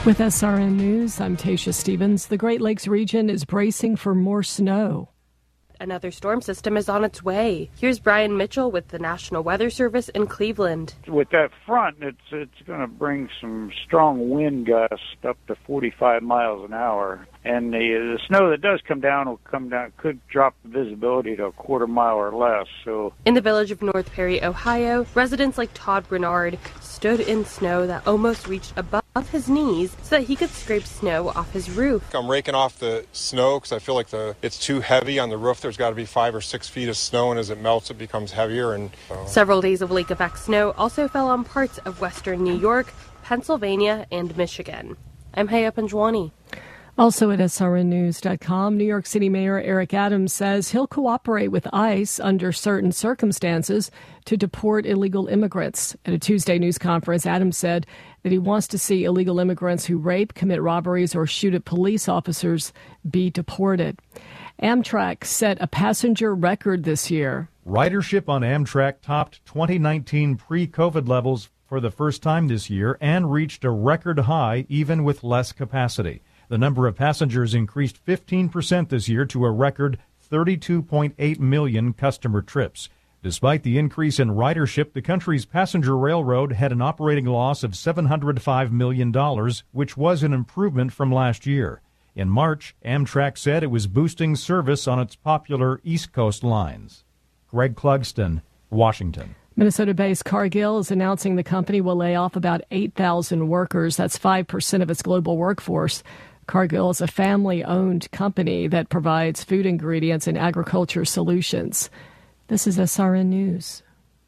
With SRN News, I'm Tasha Stevens. The Great Lakes region is bracing for more snow. Another storm system is on its way. Here's Brian Mitchell with the National Weather Service in Cleveland. With that front, it's going to bring some strong wind gusts up to 45 miles an hour. And the snow that does come down could drop the visibility to a quarter mile or less. So, in the village of North Perry, Ohio, residents like Todd Bernard stood in snow that almost reached above his knees so that he could scrape snow off his roof. I'm raking off the snow because I feel like it's too heavy on the roof. There's got to be 5 or 6 feet of snow, and as it melts, it becomes heavier. Several days of lake effect snow also fell on parts of western New York, Pennsylvania, and Michigan. I'm Haya Panjwani. Also at srnnews.com, New York City Mayor Eric Adams says he'll cooperate with ICE under certain circumstances to deport illegal immigrants. At a Tuesday news conference, Adams said that he wants to see illegal immigrants who rape, commit robberies, or shoot at police officers be deported. Amtrak set a passenger record this year. Ridership on Amtrak topped 2019 pre-COVID levels for the first time this year and reached a record high even with less capacity. The number of passengers increased 15% this year to a record 32.8 million customer trips. Despite the increase in ridership, the country's passenger railroad had an operating loss of $705 million, which was an improvement from last year. In March, Amtrak said it was boosting service on its popular East Coast lines. Greg Clugston, Washington. Minnesota-based Cargill is announcing the company will lay off about 8,000 workers. That's 5% of its global workforce. Cargill is a family-owned company that provides food ingredients and agriculture solutions. This is SRN News.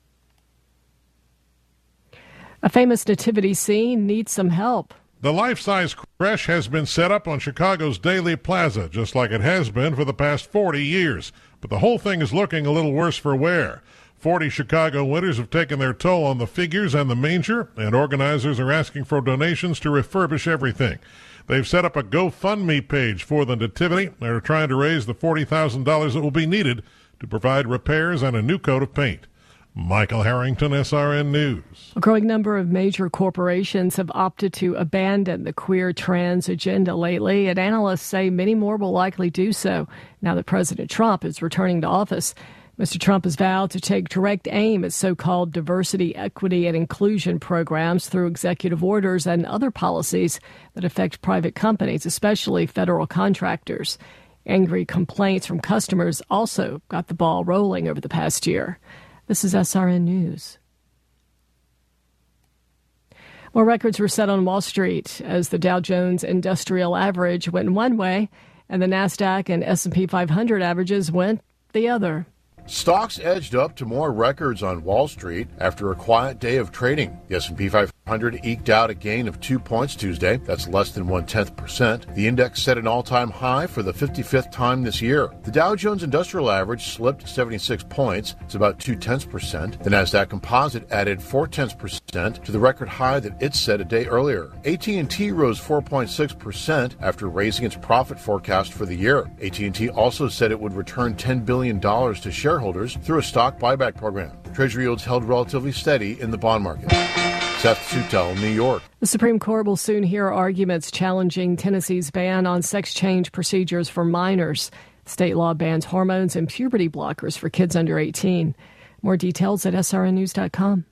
A famous nativity scene needs some help. The life-size creche has been set up on Chicago's Daly Plaza, just like it has been for the past 40 years. But the whole thing is looking a little worse for wear. 40 Chicago winters have taken their toll on the figures and the manger, and organizers are asking for donations to refurbish everything. They've set up a GoFundMe page for the nativity. They're trying to raise the $40,000 that will be needed to provide repairs and a new coat of paint. Michael Harrington, SRN News. A growing number of major corporations have opted to abandon the queer trans agenda lately, and analysts say many more will likely do so now that President Trump is returning to office. Mr. Trump has vowed to take direct aim at so-called diversity, equity, and inclusion programs through executive orders and other policies that affect private companies, especially federal contractors. Angry complaints from customers also got the ball rolling over the past year. This is SRN News. More records were set on Wall Street as the Dow Jones Industrial Average went one way and the NASDAQ and S&P 500 averages went the other. Stocks edged up to more records on Wall Street after a quiet day of trading. The S&P 500 eked out a gain of 2 points Tuesday. That's less than 0.1%. The index set an all-time high for the 55th time this year. The Dow Jones Industrial Average slipped 76 points. It's about 0.2%. The NASDAQ Composite added 0.4% to the record high that it set a day earlier. AT&T rose 4.6% after raising its profit forecast for the year. AT&T also said it would return $10 billion to shareholders through a stock buyback program. Treasury yields held relatively steady in the bond market. Seth Sutel, New York. The Supreme Court will soon hear arguments challenging Tennessee's ban on sex change procedures for minors. State law bans hormones and puberty blockers for kids under 18. More details at srnnews.com.